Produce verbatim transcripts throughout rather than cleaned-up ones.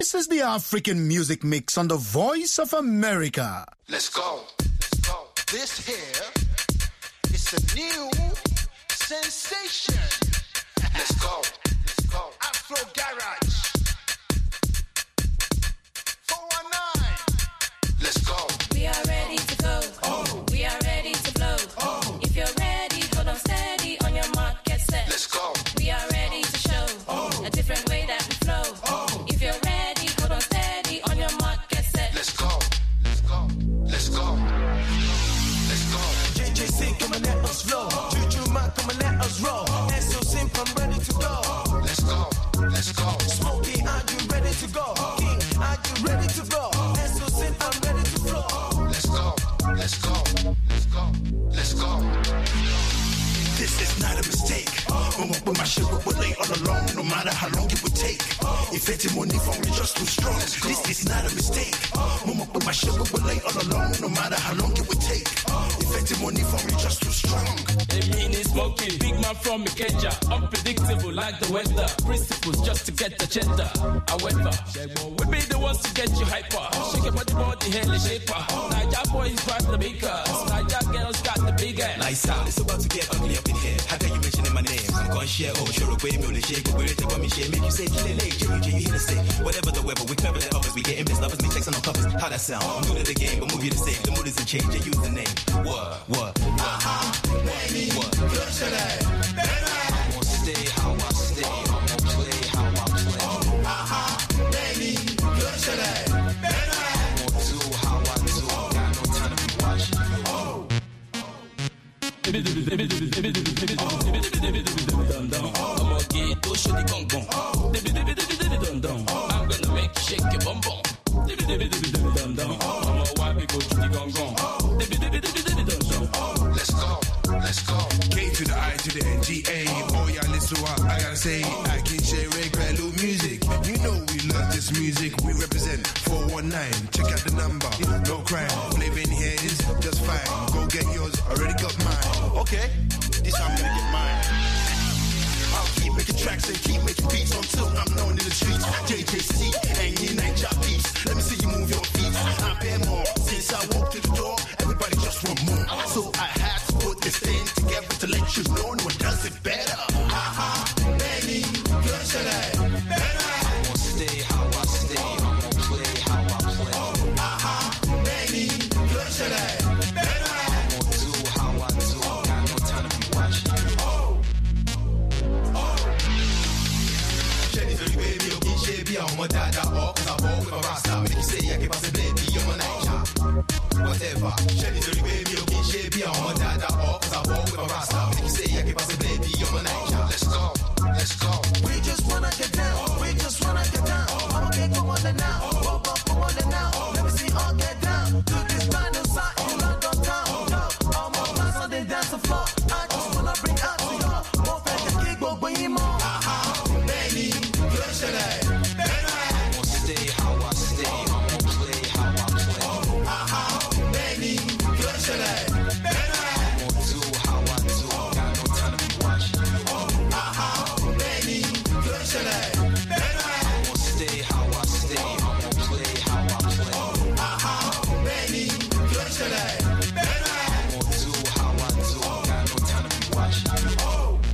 This is the African Music Mix on the Voice of America. Let's go. Let's go. This here is a new sensation. Let's go. Let's go. Afro Garage. four one nine. Let's go. We are ready to go. Oh. We are ready to blow. Oh. If you're ready, hold on steady on your mark, get set. Let's go. We are ready to show oh. a different way that we flow. Oh. If you're ready, hold on steady on your mark, get set. Let's go. Let's go. Let's go. Let's go. J J C, come and let us flow. Juju man, come and let us roll. S O Simp, I'm ready to go. Let's go. Let's go. Smokey, are you ready to go? King, are you ready to go? S O Simp, I'm ready to flow. Let's go. Let's go. Let's go. Let's go. This is not a mistake. Mama, but my shit will lay all along, no matter how long it would take. If it's money for me, just too strong. This is not a mistake. Mama, but my shit will lay all along, no matter how long it would take. If it's money for me, just too strong. They mean it's smoky, big man from Ikeja, unpredictable like the weather. Principles just to get the cheddar. However, we be the ones to get you hyper. Shake your body, body, hell shaper. Niger boys drive the bakers. Niger girls got the big ass. Lights out, it's about to get ugly up in here. How can you mention my name? I'm gonna share, oh, sure, away, me, only shake, we're to me, share, make you say, kill it late, J U J, you hear the say. Whatever the weather, we clever than others, we getting best lovers, make checks on our covers. How that sound? I'm new to the game, but move you the same. The mood isn't change, I use the name. What? What? Uh-huh. Baby. What? Good today. I'm gonna stay how I stay. I'm gonna play how I play. Uh-huh. Baby. Good today. I'm gonna do how I do. Got no time to be watching you. Oh. I'm gonna get to show the gong gong. I'm gonna make you shake your bum bum. I'm gonna wipe you go to the gong gong. Let's go. Let's go. K to the I to the N G A. Oh yeah, listen to what I gotta say. I can share regular music. You know we love this music. We represent four one nine. Check out the number. No crime. Flavor in here is just fine. Go get yours. Already got mine. Okay. This I'm gonna get mine. I'll keep making tracks and keep making beats until I'm known in the streets. J J C and Unite Your Peace. Let me see you move your feet. I bear more. Since I walked through the door, everybody just want more. So I had to put this thing together to let you know no one does it better. Uh-huh. Baby, good today. I'm gonna stay how I stay. I'm gonna play how I play. Uh-huh. Baby, good today. I'm gonna do how I do. Got no time to be watching you. Oh. Oh. Jenny, so you baby, you can share be on my dad, or cause I bought with my rasta. Make you say I can pass a baby, you're my night job. Whatever. Jenny, so you baby, you can share be on my dad, or cause I bought with my rasta. Make you say I can pass a baby, you're my night job. Let's go. Let's go. We just wanna get down. We just wanna get down. I'm okay, come on there now. Pop up, come on there now. Let me see all get down. To this brand new side in London town. Yo, I'm on class on the dance floor. I just wanna bring out to you. More fat than kick, but bring him on. Uh-huh. Baby, good today. I'm gonna stay how I stay. I'm gonna play how I play. Uh-huh. Baby, good today. I'm gonna do how I do. Got no time to be watching you. Uh-huh. Baby, good today. I'm gonna stay how I stay. I'm gonna play how I play. Uh-huh. Baby, good today. I'm gonna do how I do. Got no time to be watching you.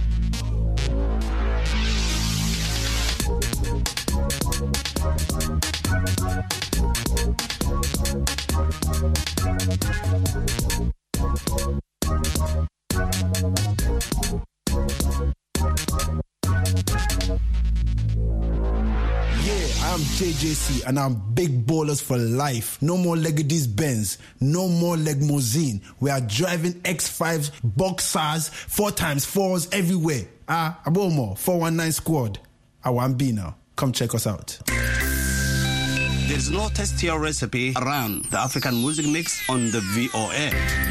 I'm J J C and I'm big ballers for life. No more Legady's Benz, no more Legmosine. We are driving X fives, Boxers, four times fours everywhere. Ah, Abomo, four one nine squad. I want be now. Come check us out. There's no tastier recipe around the African Music Mix on the V O A.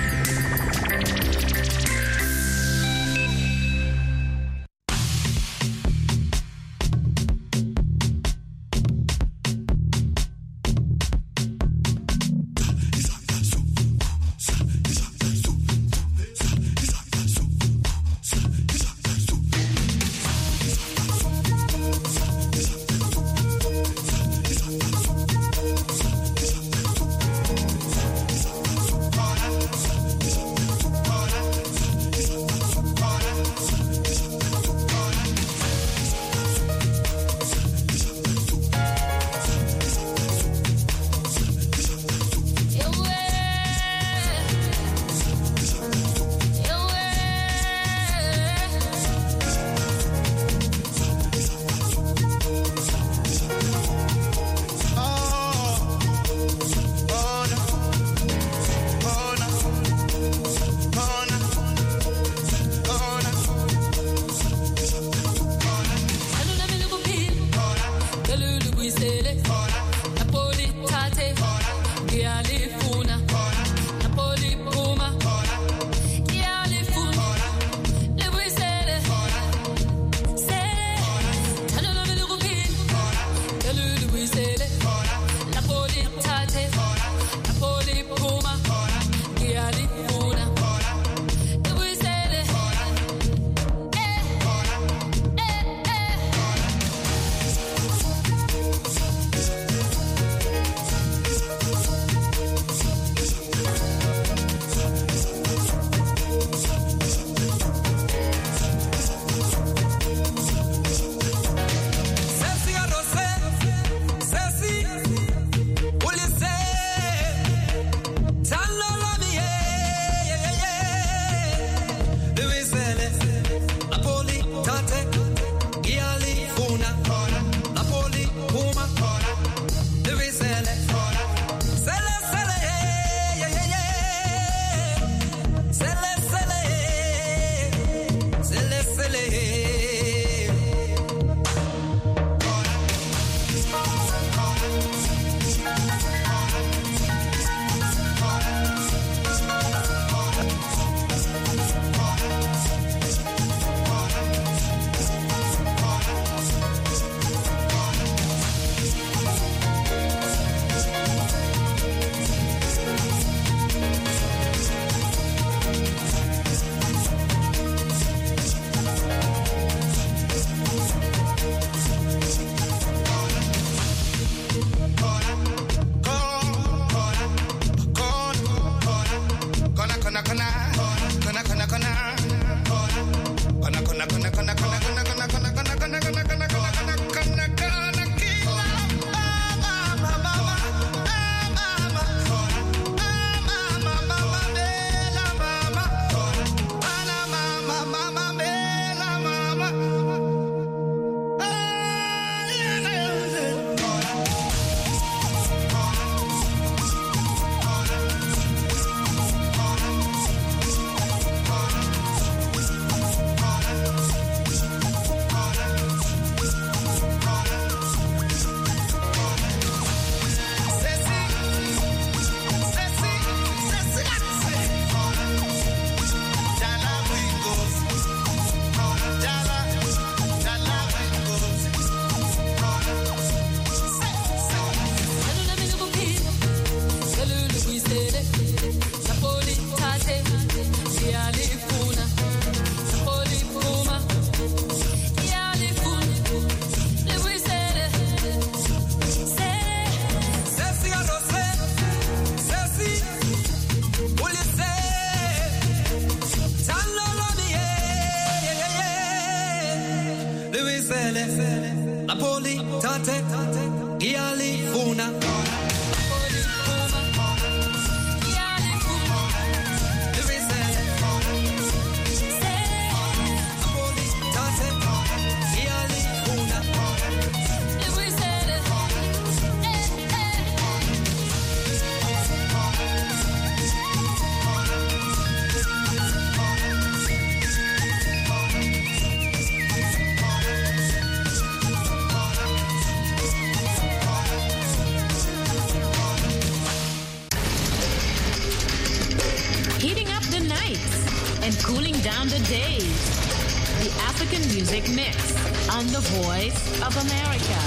tate, giali funa. And cooling down the days. The African Music Mix on the Voice of America.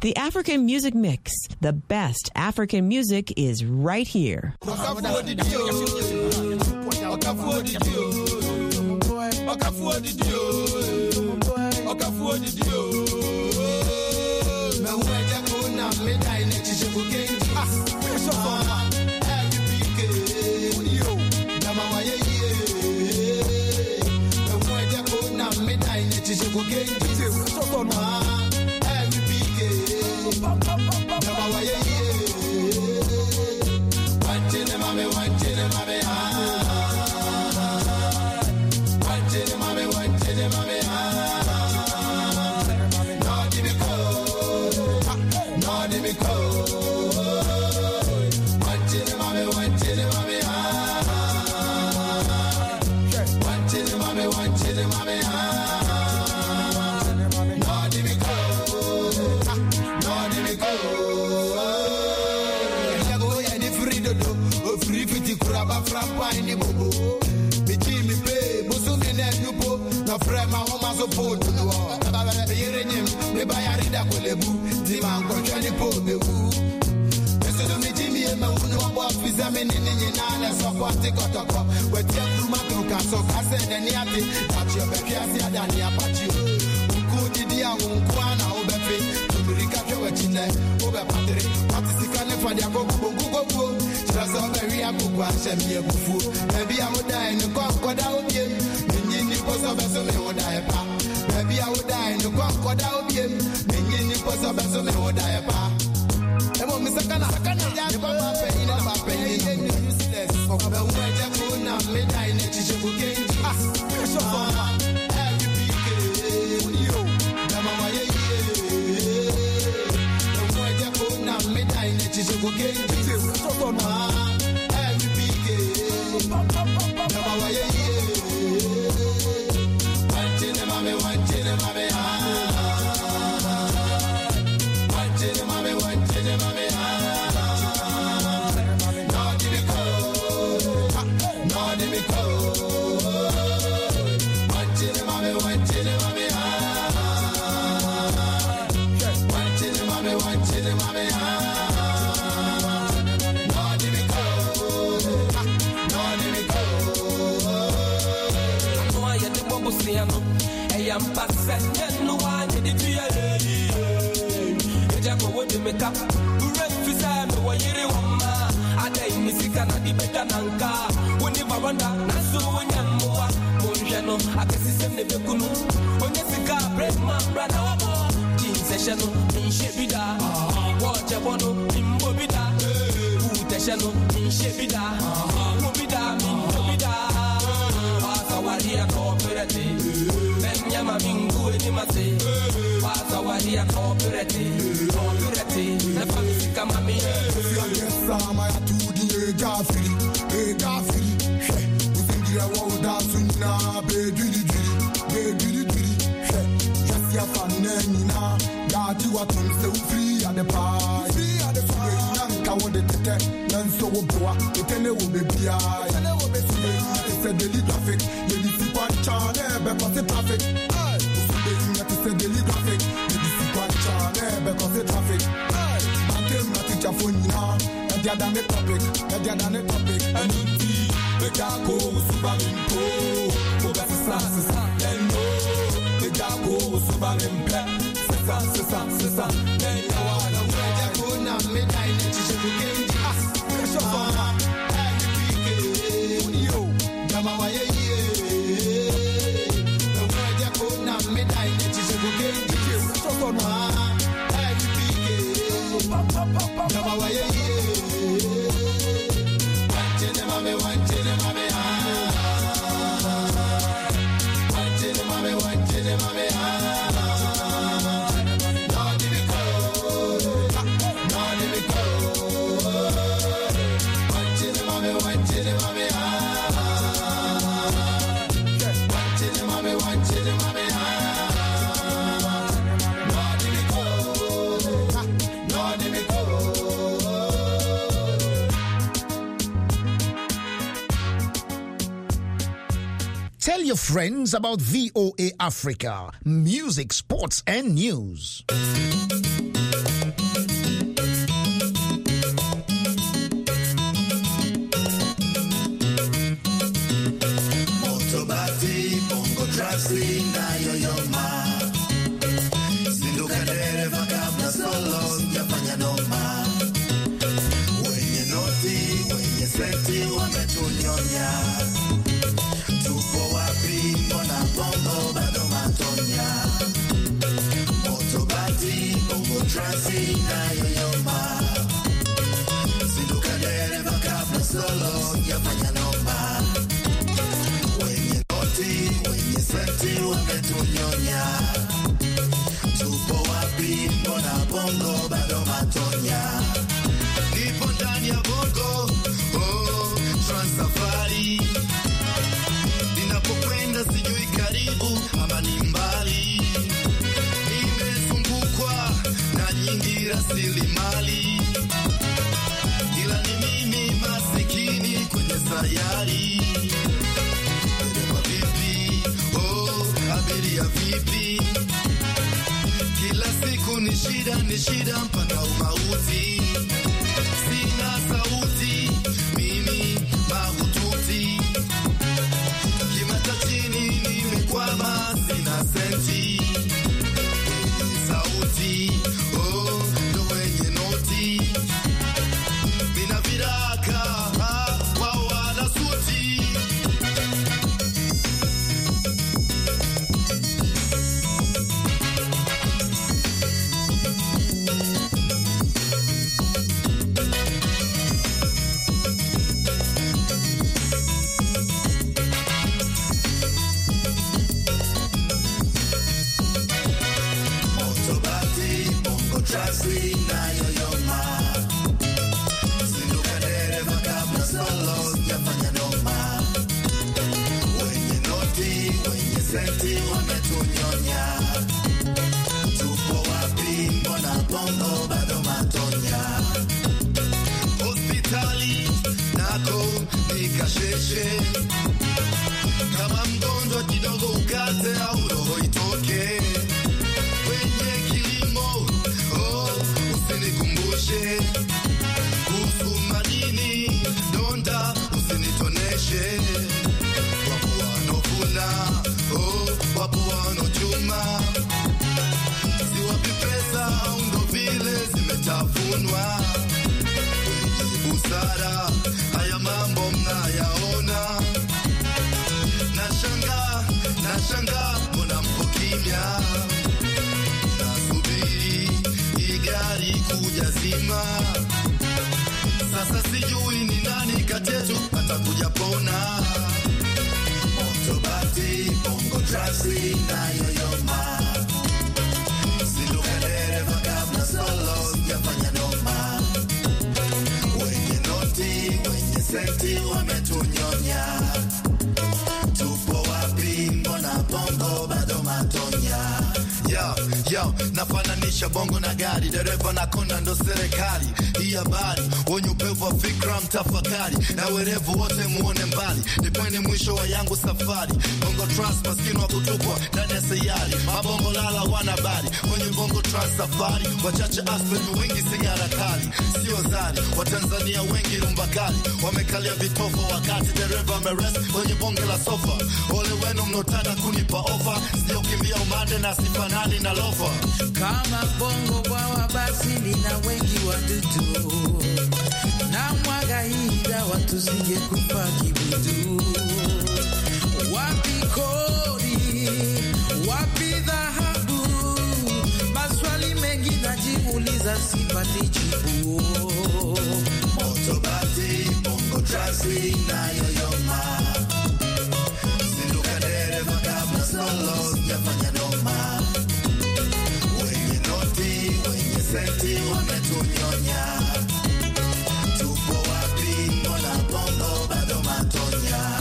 The African Music Mix. The best African music is right here. Tell your friends about V O A Africa, music, sports, and news. trasi na yoyoma. Zinduka dereva kabla solo yafanya noma. Wenye noti, wenye senti wametunyonya. Tupo wapi mbona bongo bado matonya. Nipo ndani ya bongo, oh, Transafari. Ninapokwenda sijui karibu ama ni mbali. Nimezungukwa na nyingi rasilimali, ila ni mimi masikini kwenye sayari. Dereva vipi, oh, abiria vipi. Kila siku ni shida, ni shida mpaka umauti. Sina sauti, mimi mahututi. Kimata chini nimekwama, sina senti. Sauti, oh, ndo wenye noti. Mina viraka, ah, wao wana suti. Trasi na yoyoma. Zinduka dereva kabla solo yafanya noma. Wenye noti, wenye senti wametunyonya. Tupo wapi mbona bongo bado matonya. Hospitali nako nikasheshe. Kama mgonjwa kidogo ukate au roho itoke. Wenye kilimo, oh, usinikumbushe. Kuhusu madini, donda, usinitoneshe. Wapo wanokula, oh, wapo wanochuma. Siwapi pesa, au ndo vile zimetafunwa. Busara, haya mambo mnayaona. Nashanga, nashanga, mbona mpo kimya. Nasubiri igari kuja zima. Sasa sijui ni nani katetu atakuja pona. Motobati, bongo trasi na yoyoma. Zinduka dereva kabla solo yafanya noma. Wenye noti, wenye senti wametunyonya. Tupo wapi mbona bongo bado matonya. Yo, yo, nafananisha bongo na gari. Dereva na konda ndo serikali. Hii habari, wenye upevu wa fikra mtafakari. Na werevu wote muone mbali. Nipeni mwisho wa yangu safari. Bongo trans maskini wa kutupwa ndani ya sayari. Mabongo lala wanabari. Kwenye bongo trans safari. Wachache aspen wengi sigara kali. Sio zari, Watanzania wengi rumba kali. Wamekalia vitofa wakati dereva meres kwenye bonge la sofa. Ole wenu mnotaka kunipa ofa. Sio kimbia umande na sifanani na lofa. Kama bongo bwawa basi lina wengi wadudu. Na mwaga hida watu sije kufa kibudu. Wapi kodi, wapi dhahabu. Maswali mengi najiuliza sipati jibu. Motobati, bongo trasi na yoyoma. Zinduka dereva kabla solo yafanya noma. Wenye noti, wenye senti wametunyonya. Tupo wapi mbona bongo bado matonya.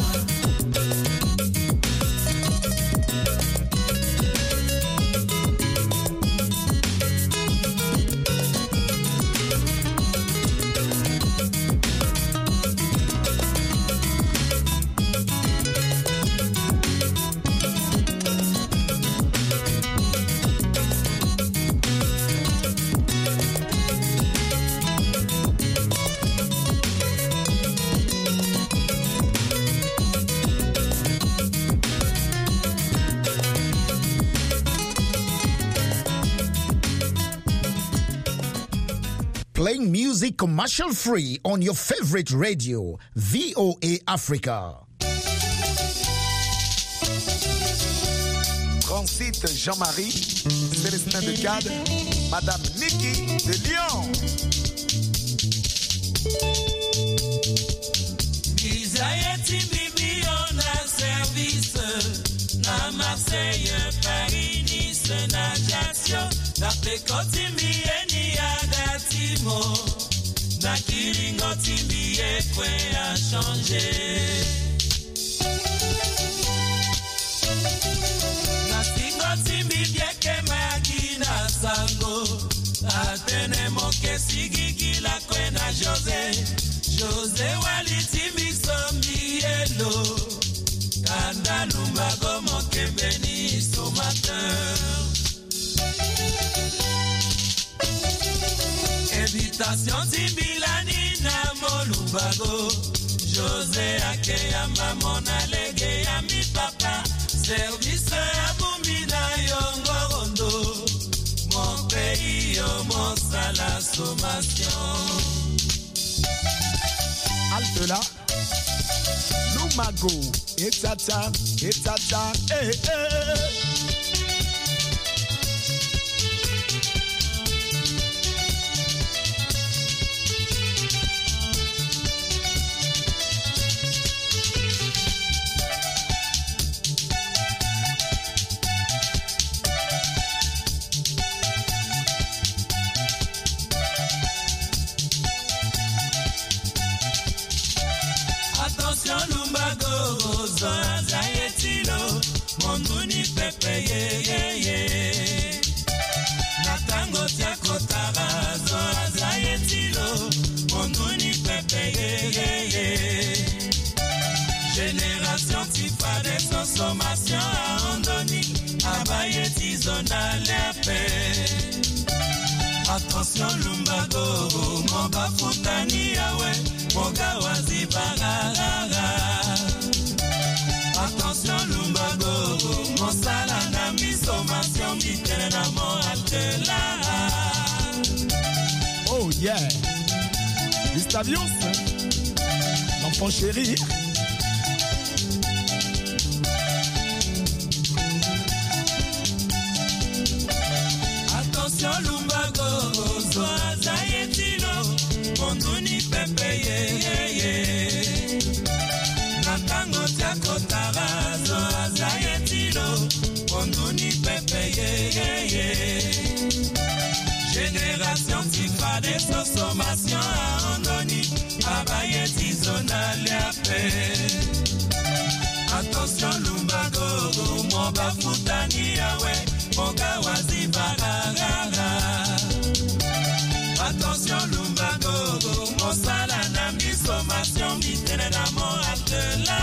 Playing music commercial free on your favorite radio, V O A Africa. Grand site Jean-Marie, Célestin de Cade. Madame Nikki de Lyon. Bisayeti bibi on a service na Marseille, Paris, Nice, na Ajaccio, na Pekotimi eni adatimo, na Kiringo timi ekwe a changer. Na Singo timi bieke magina sango, atene moke sigigi la kwena Jose. Jose walitimi sombi elo Kanda lumbago mokebeni somateur Invitation timbilani na molumbago Jose akeyamba mona lege ya mi papa Service abumbi na yongorondo Mon pays yo mon sala sommation Halte là, Lumago, et tata, et tata, eh, eh. Monduni pepe ye ye ye Natango tiako tarazo azayetilo Monduni pepe ye ye ye Génération tifa de consommation à Andoni Abayeti zona lepe Attention lumbago Moga futani yawe Moga wazi barara Attention lumbago, mon sala na mi sommation mitene na mon atela. Oh yeah, Gustavius, l'enfant chéri. Attention lumbago, zo azayetilo, monduni pepe ye ye ye. Natango tiako tarazo azayetilo Monduni pepe ye ye ye Génération tifa de consommation à Andoni Abayeti zona leape Attention lumbago Moba futani yawe Moga wazi barara Attention lumbago Mosala na mi sommation mitene na mon atela.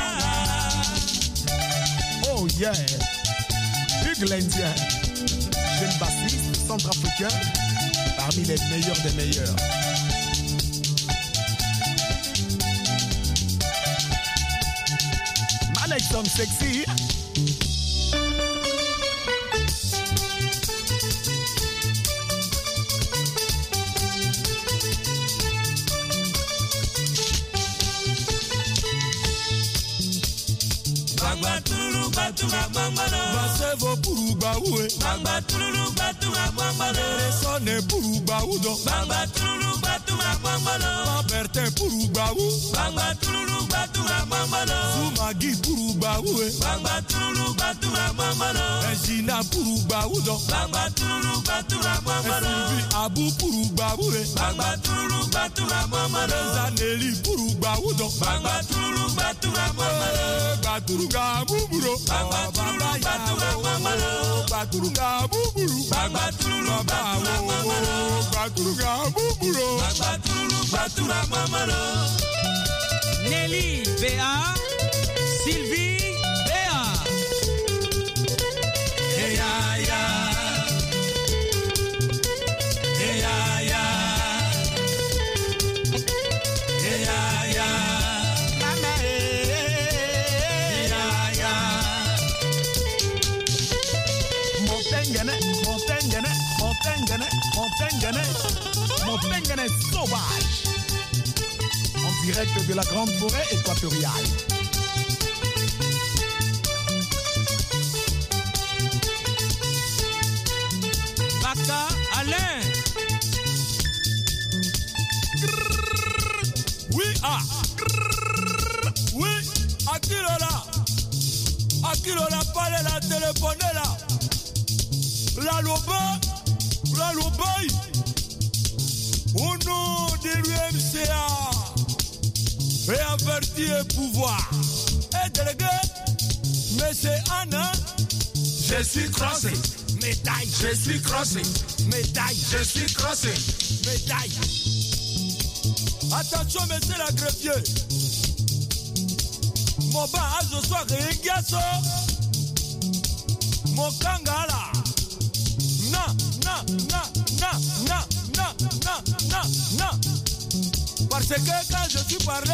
Oh yeah, Hugues l'Indien, jeune bassiste centrafricain, parmi les meilleurs des meilleurs. Malekson sexy. Bagbatulu batu magbangalo Basevo puru bawe Bagbatulu batu magbangalo Sone puru baudo Bagbatulu batu magbangalo Bertin puru bau Bagbatulu batu magbangalo Sumagi puru bawe Bagbatulu batu magbangalo Regina puru baudo Bagbatulu batu magbangalo Sylvie Abu puru bawe Bagbatulu batu magbangalo Zaneli puru baudo Bagbatulu batu magbangalo Baturuga buburo Bagbatulu batu magbangalo Baturuga buburo Bagbatulu batu magbangalo Baturuga buburo Bagbatulu batu magbangalo Nelly B A Sylvie B A Hey ya ya Hey ya ya Hey ya ya Mama Hey ya ya Montengane, Montengane, Montengane, Montengane, Montengane sauvage. En direct de la grande forêt équatoriale. Baka Alain Akilola. Akilola parle la téléphoné là. La loba, la lobaï. Au nom de l'U M C A. Et averti et pouvoir. Et délégué, Monsieur Anna. Je suis crossé. Médaille. Je suis crossé. Médaille. Je suis crossé. Médaille. Attention, monsieur la greffier. Mon bas, je sois régasso. Mon kangala. Na, na, na, na, na, na, na, na, na. Parce que quand je suis parlé,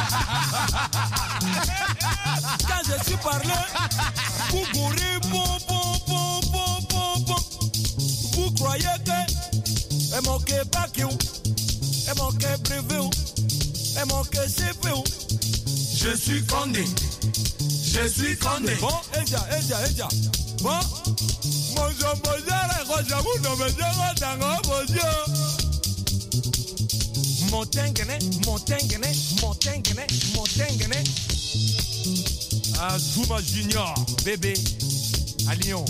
quand je suis parlé, vous courez, bon, bon, bon, bon, bon, bon. Vous croyez que, et mon pas qui et mon privé, et mon C P U. Je suis Condé. Je suis Condé. Bon, Eja, Eja, Eja. Bon, mon jambon, j'avoue, non, mais j'ai dans mon Dieu. Montengene, Montengene, Montengene, Montengene. Azuma Junior, bébé, à Lyon.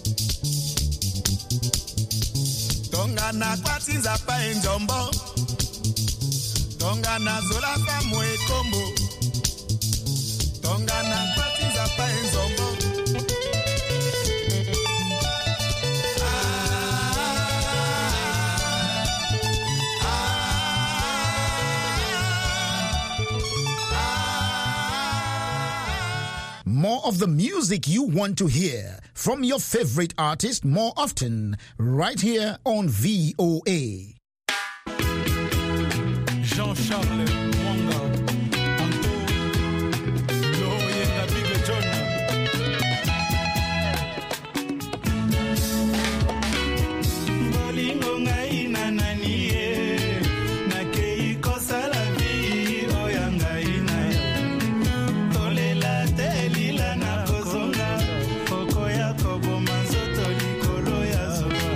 Tongana kwatinza pa enjombo. Tongana zola pa mwekombo. Tongana kwatinza pa enjombo. More of the music you want to hear from your favorite artist more often, right here on V O A. Jean-Charles Mwanga, Anto, Loyenga Big John. Bolingo ngai na nani ye, nakei kosa la vie, oya ngai na yo. Tolela telila na kozonga, koko ya koboma nzoto likolo ya zoba.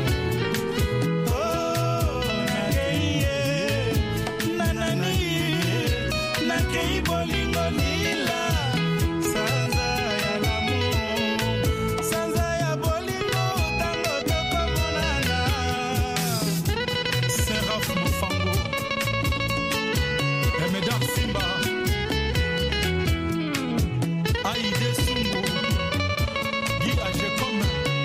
Oh, nakei ye, na nani ye, nakei bolingo lila, sanza ya lamu, sanza ya bolingo, tango toko monana. Seraph Mofango, Emedar Simba, Aïdé Sungo, Guy Agecom,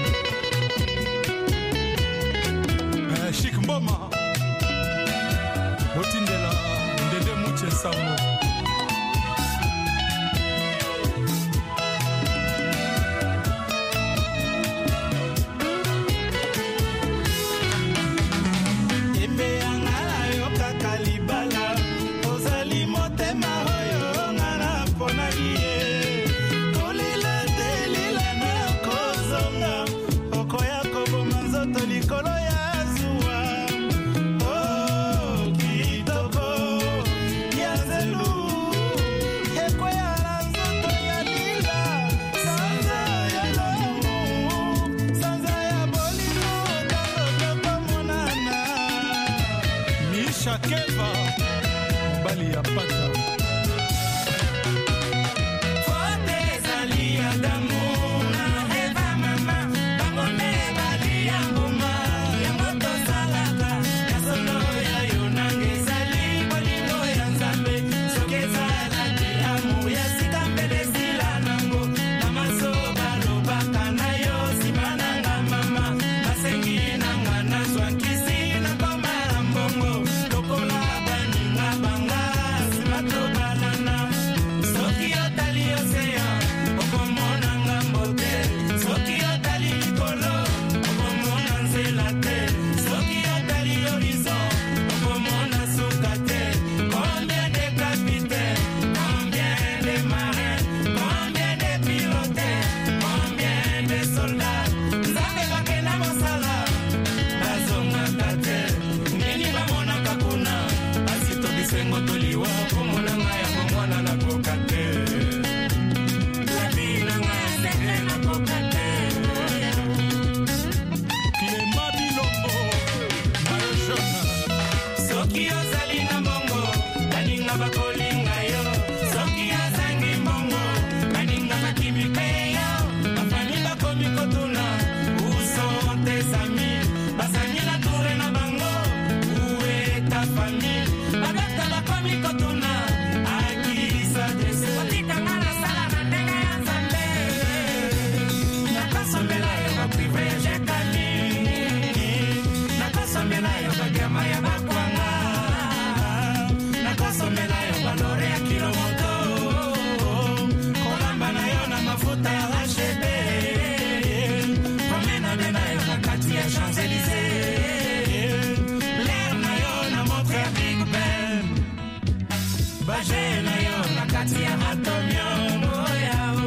Chic Mboma, Otindela, Ndede Mouche Samo. Yembe yanga yo kaka libala, ozali motema oyo ngana pona ye. Kolila telila na kozonga, okoya koboma nzoto likolo ya zuwa. Oh, kitoko ya zelu, ekoya na nzoto ya lila, sanza ya lamu, sanza ya bolingo, tango toko monana. Misha Keva, Bali ya Pata. Fote ezali ya damu, na eva mama, bango ne bali ya nguma, yango tozalaka, ya solo ya yo nange ezali bolingo ya nzambe, soki ezalaki amu ya sika mpele sila nango, na maso balobaka na yo nsima nanga mama, basengi nanga nazwa nkisi na koma na mbongo, lokola baninga nyama ya bakwanga nakosomela yo balore ya kilomoto kolamba na yo na mafuta ya H B promena bena yo na kati ya Champs-Élysées l'air na yo na montre ya Big Ben baje na yo na kati ya Atomium oyao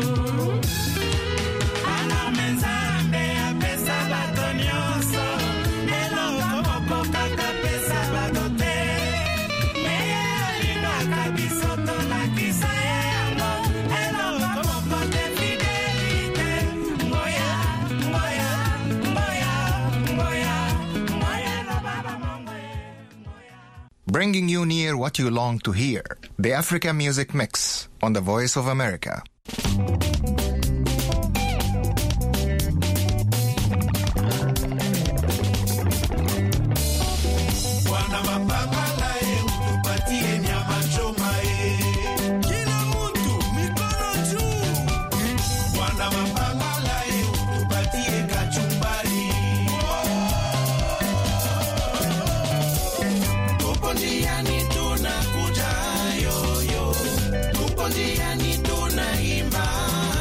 ana menzambe ya pesa batonyoso eloko moko kaka pesa badote meye alingaka biso tolakisa ye yango eloko moko te fidelite ngoya ngoya ngoya ngoya ngoya no baba mongoye. Bringing you near what you long to hear. The Africa Music Mix on the Voice of America. Wana mapapala e utupatie nyama choma e kila mtu mikono juu. Wana mapapala e utupatie kachumbari. Tupo njiani tunakuja yoyo, tupo njiani tunaimba.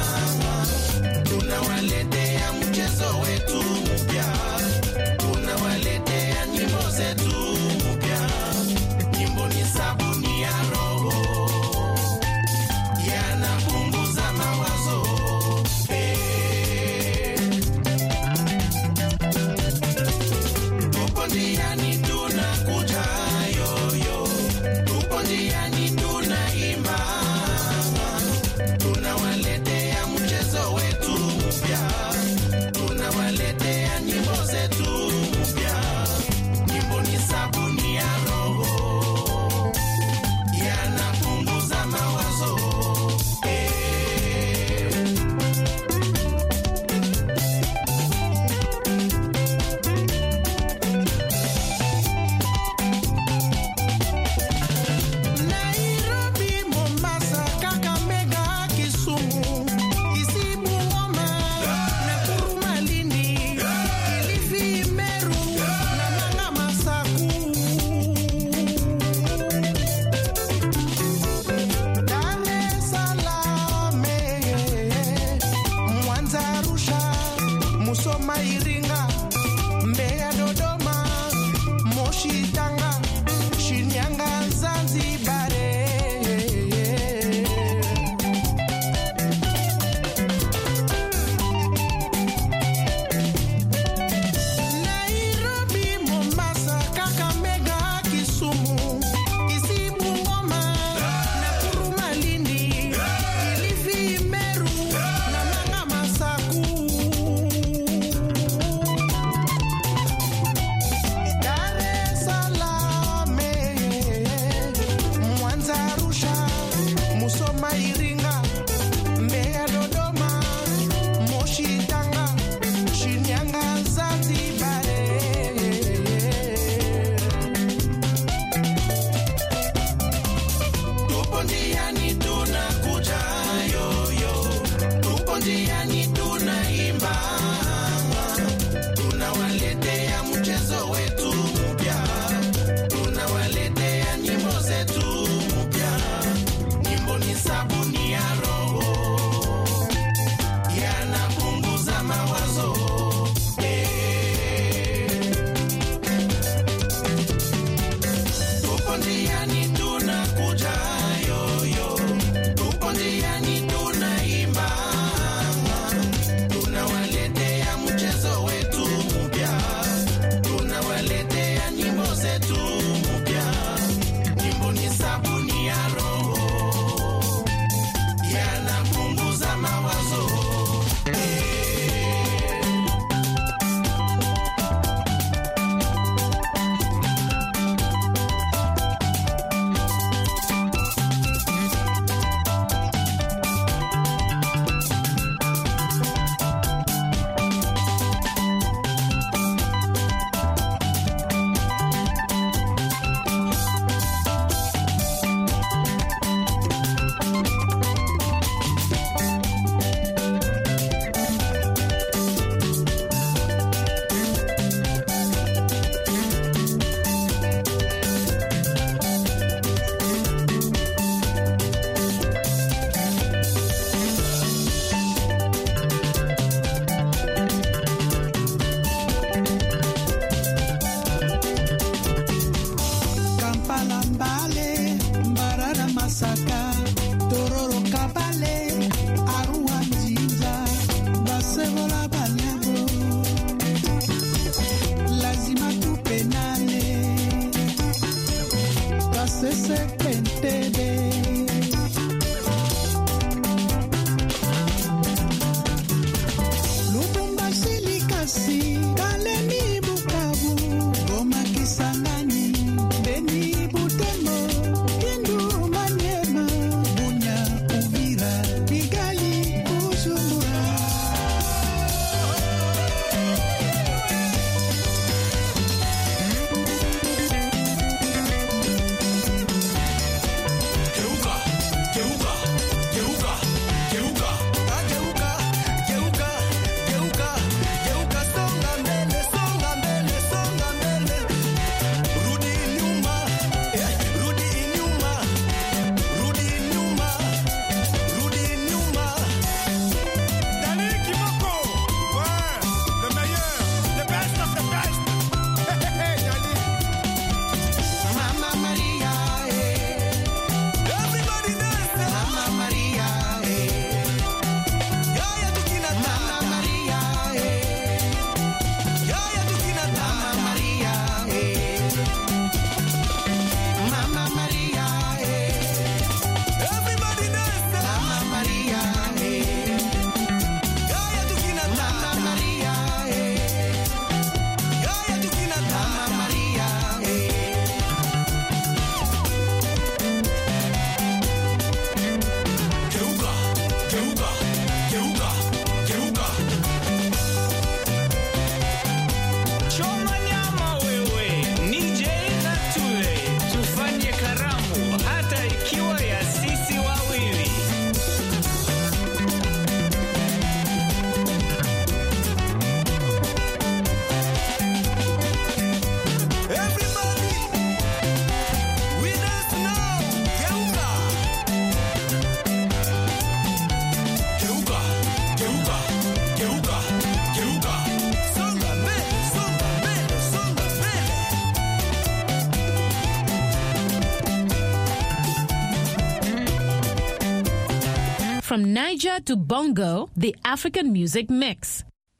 From Niger to Bongo, the African Music Mix.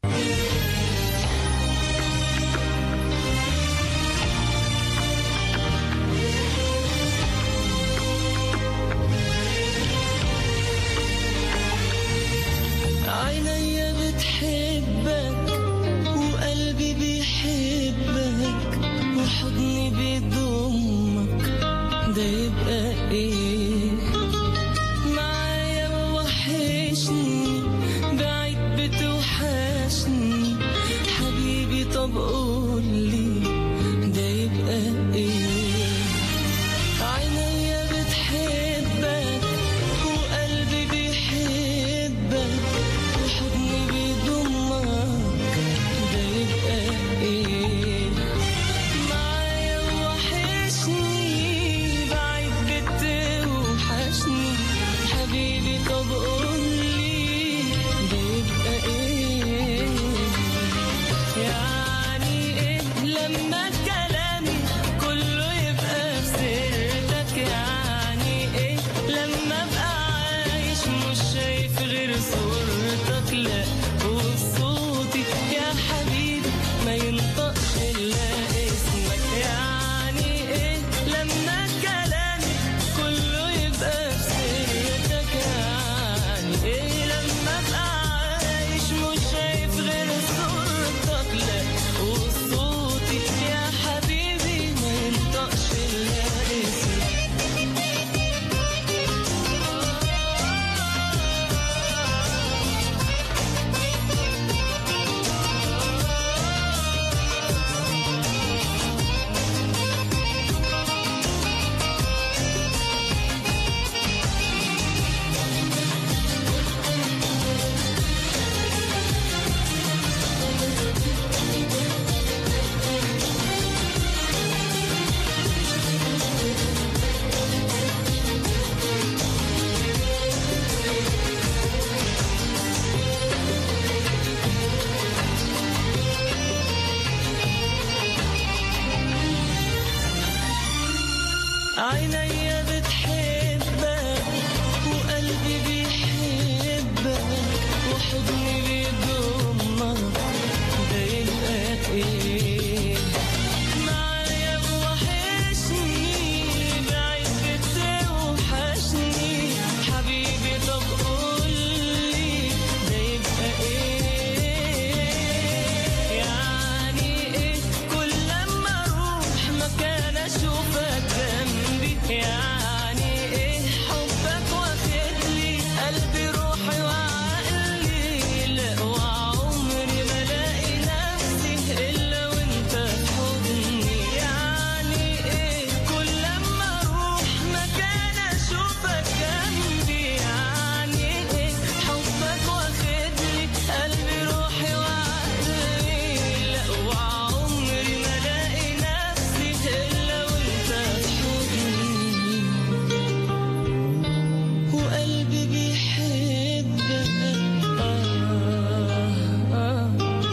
عينيا بتحبك وقلبي بيحبك وحضني بيضمك، ده يبقى ايه؟ معايا وحشني بعيد بتوحشني حبيبي، طب قولي ده يبقى ايه؟ عينيا بتحبك وقلبي بيحبك وحضني بيضمك، ده يبقى ايه؟ معايا وحشني بعيد بتوحشني حبيبي، طب قولي ده يبقى ايه؟ يعني ايه لما كلامي كله يبقى في سيرتك؟ يعني ايه لما ابقى عايش مش شايف غير صورتك؟ لا وصوتي يا حبيبي ما ينطقش الا اسمك. يعني ايه لما كلامي كله يبقى في سيرتك؟ يعني ايه لما ابقى عايش مش شايف غير صورتك؟ لا وصوتي يا حبيبي ما ينطقش الا اسمك. عينيا بتحبك وقلبي بيحبك وحضني بيضمك، ده يبقى ايه؟ معايا وحشني بعيد بتوحشني حبيبي، طب قولي ده يبقى ايه؟ يعني ايه كل لما اروح مكان اشوفك جنبي؟ يعني ايه حبك واخد لي قلبي روحي وعقلي؟ لا وعمري ما الاقي نفسي الا وانت في حضني. يعني ايه كل لما اروح مكان اشوفك جنبي؟ يعني ايه حبك واخد لي قلبي روحي وعقلي؟ لا وعمري ما الاقي نفسي الا وانت في حضني، وقلبي بيحبك. آه آه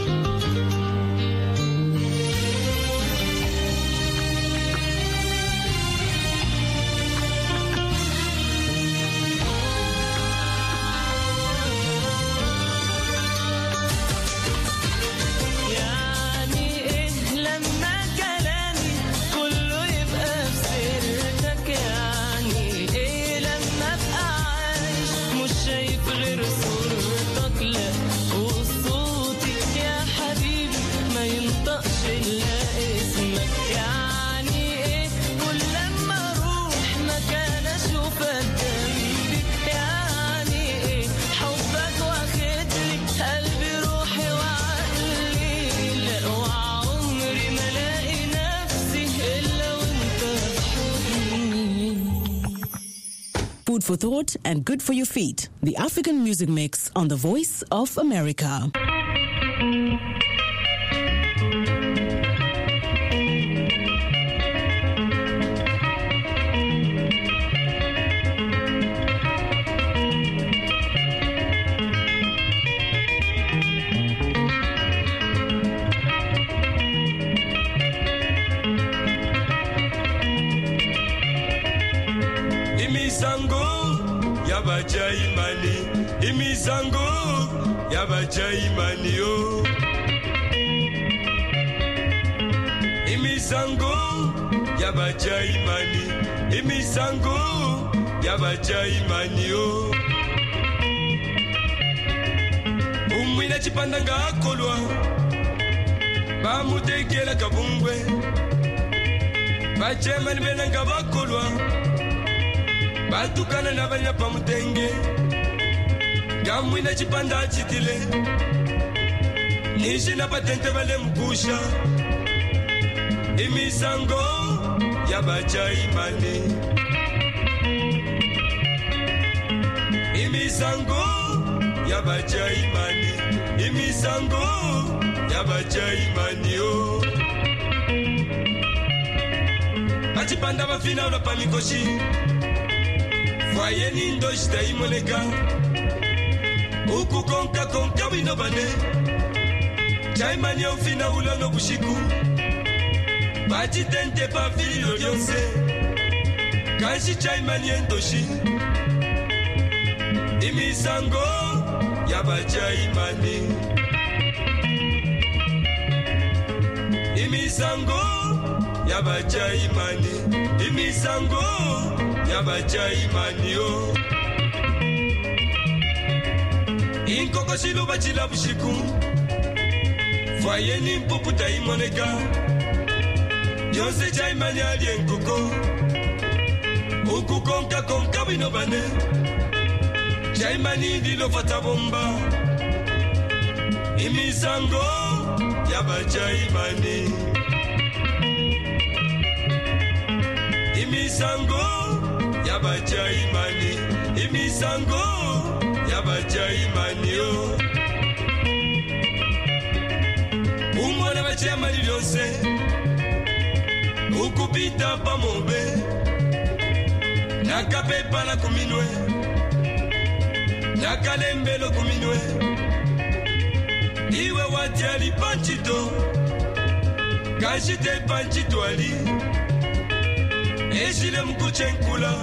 يعني ايه لما كلامي كله يبقى في سيرتك؟ يعني ايه لما ابقى عايش مش شايف غير صورتك؟ لا وصوتي يا حبيبي ما ينطقش الا اسمك. يعني ايه كل لما اروح مكان اشوفك جنبي؟ يعني ايه حبك واخد لي قلبي روحي وعقلي؟ لا وعمري ما الاقي نفسي الا وانت في حضني. Food for thought and good for your feet. The African Music Mix on the Voice of America. yabajaimani imisango yabajaimani yo imisango yabajaimani imisango yabajaimani yo umwina chipanda ngakolwa bamutekela kabungwe bachemani bena nga bakolwa batukana nabanya pamutenge gamwina chipanda chitile nishina patente bale mkusha imisango yabajaimani imisango yabajaimani imisango yabajaimani yo achipanda bafina ula pamikoshi fwayeni ndoshita imoneka uku konka konka wino bane jaimani yo fina ula no bushiku bachitente pa filo lyonse kanshi jaimani endoshi imisango yabajaimani imisango yabajaimani imisango yabajaimani yo inkoko shiluba chila bushiku fwayeni mpuputa imoneka yonse jaimani ali enkoko uku konka konka wino bane jaimani ndilo fata bomba imisango yabajaimani imisango yabajaimani imisango yabajaimani yo umwana bachemani lyonse ukupita pamobe nakapepa na kuminwe nakalembelo kuminwe iwe watiali panchito kashite panchito ali eshile mkuchenkula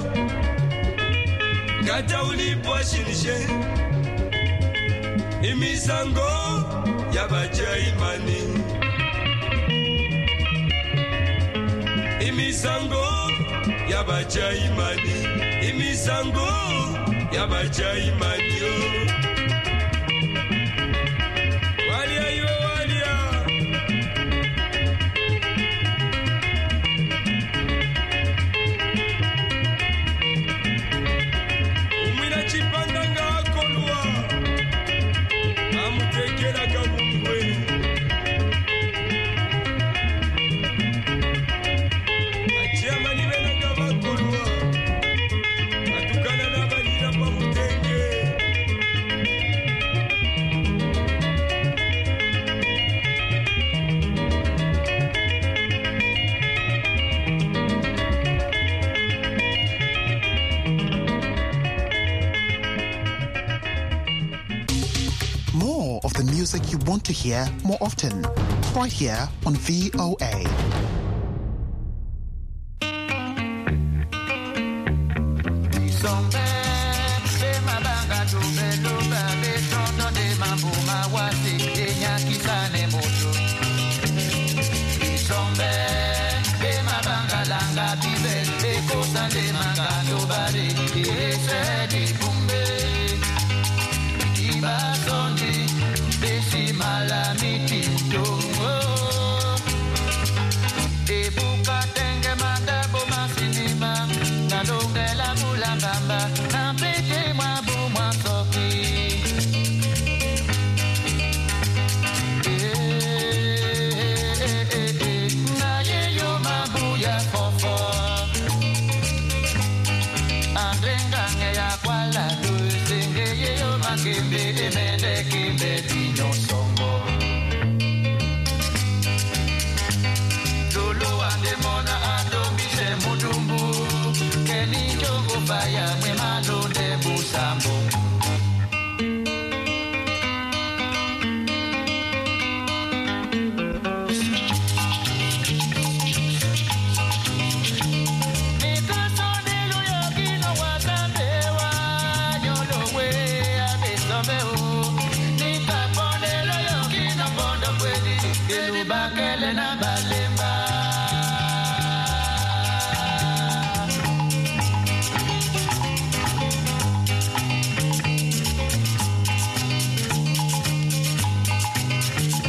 ngata ulipo ashinishe imisango yabajaimani imisango yabajaimani imisango yabajaimani yo walia iwe walia umwina chipanda nga akolwa amutekela kabungwe achiamani bena nga bakolwa atukana nabalira pamutenge More of the music you want to hear more often, right here on V O A. Ebuka tenge manda bo masinima, nalongela mulambamba. Elubakele na bale